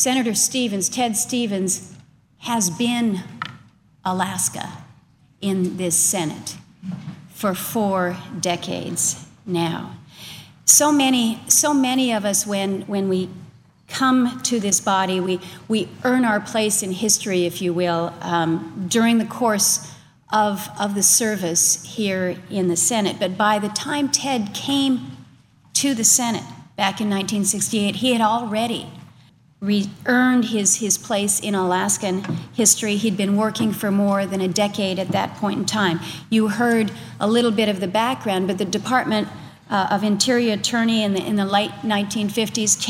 Senator Stevens, Ted Stevens, has been Alaska in this Senate for 4 decades now. So many of us, when we come to this body, we earn our place in history, if you will, during the course of the service here in the Senate. But by the time Ted came to the Senate back in 1968, he had already earned his place in Alaskan history. He'd been working for more than a decade at that point in time. You heard a little bit of the background, but the Department of Interior Attorney in the late 1950s,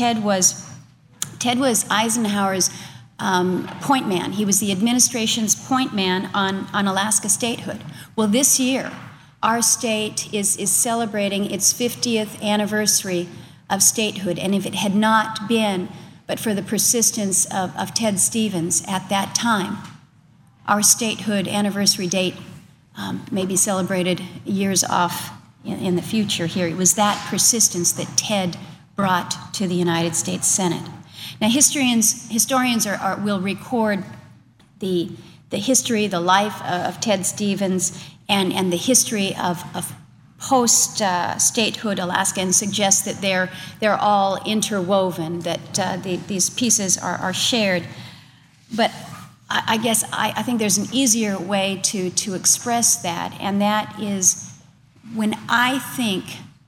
Ted was Eisenhower's point man. He was the administration's point man on Alaska statehood. Well, this year, our state is celebrating its 50th anniversary of statehood, and if it had not been but for the persistence of Ted Stevens at that time, our statehood anniversary date may be celebrated years off in the future here. It was that persistence that Ted brought to the United States Senate. Now, historians will record the history, the life of Ted Stevens, and the history of post-statehood Alaska, and suggest that they're all interwoven, that these pieces are shared. But I guess I think there's an easier way to express that, and that is when I think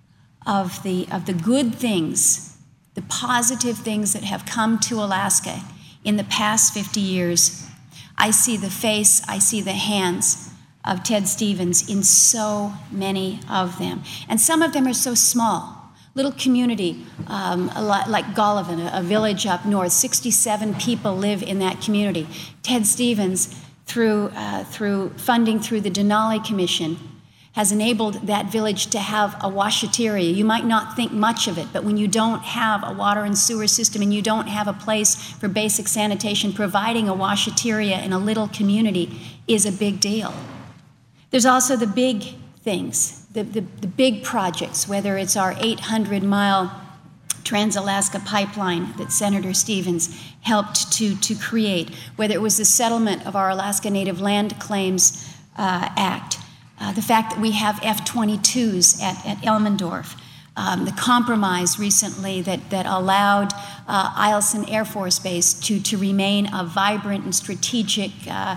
of the good things, the positive things that have come to Alaska in the past 50 years, I see the face, I see the hands of Ted Stevens in so many of them. And some of them are so small. Little community, like Golovin, a village up north, 67 people live in that community. Ted Stevens, through funding through the Denali Commission, has enabled that village to have a washateria. You might not think much of it, but when you don't have a water and sewer system and you don't have a place for basic sanitation, providing a washateria in a little community is a big deal. There's also the big things, the big projects, whether it's our 800-mile Trans-Alaska Pipeline that Senator Stevens helped to create, whether it was the settlement of our Alaska Native Land Claims Act, the fact that we have F-22s at Elmendorf, the compromise recently that allowed Eielson Air Force Base to remain a vibrant and strategic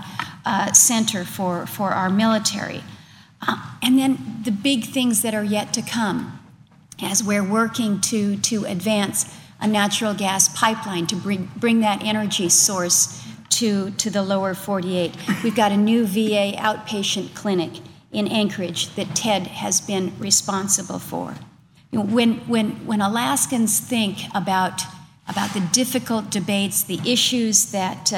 center for our military. And then the big things that are yet to come as we're working to advance a natural gas pipeline to bring that energy source to the lower 48. We've got a new VA outpatient clinic in Anchorage that Ted has been responsible for. You know, when Alaskans think about the difficult debates, the issues that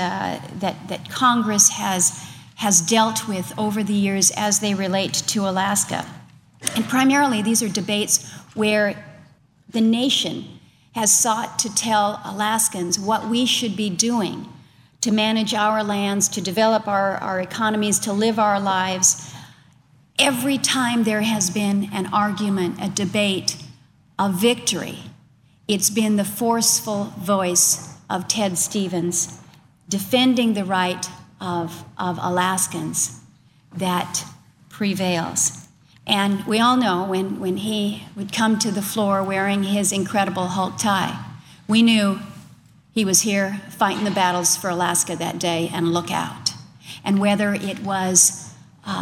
Congress has dealt with over the years as they relate to Alaska, and primarily these are debates where the nation has sought to tell Alaskans what we should be doing to manage our lands, to develop our economies, to live our lives. Every time there has been an argument, a debate, a victory, it's been the forceful voice of Ted Stevens defending the right of Alaskans that prevails. And we all know when he would come to the floor wearing his incredible Hulk tie, we knew he was here fighting the battles for Alaska that day, and look out. And whether it was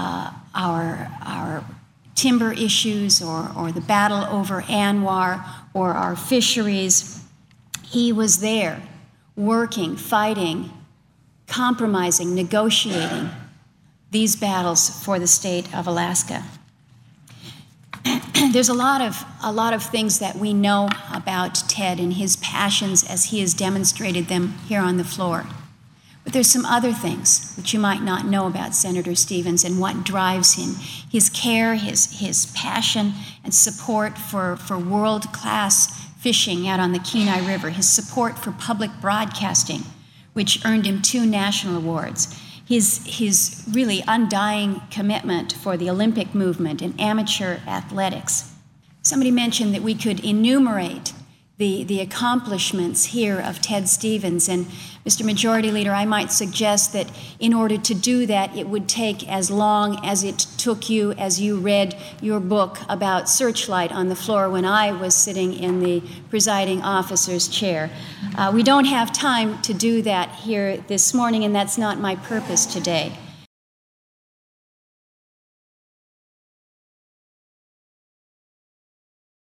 our timber issues or the battle over ANWR or our fisheries, he was there working, fighting, compromising, negotiating these battles for the state of Alaska. There's a lot of things that we know about Ted and his passions as he has demonstrated them here on the floor. But there's some other things that you might not know about Senator Stevens and what drives him. His care, his passion and support for world-class fishing out on the Kenai River, his support for public broadcasting, which earned him 2 national awards, his really undying commitment for the Olympic movement and amateur athletics. Somebody mentioned that we could enumerate the accomplishments here of Ted Stevens. And Mr. Majority Leader, I might suggest that in order to do that, it would take as long as it took you as you read your book about Searchlight on the floor when I was sitting in the presiding officer's chair. We don't have time to do that here this morning, and that's not my purpose today.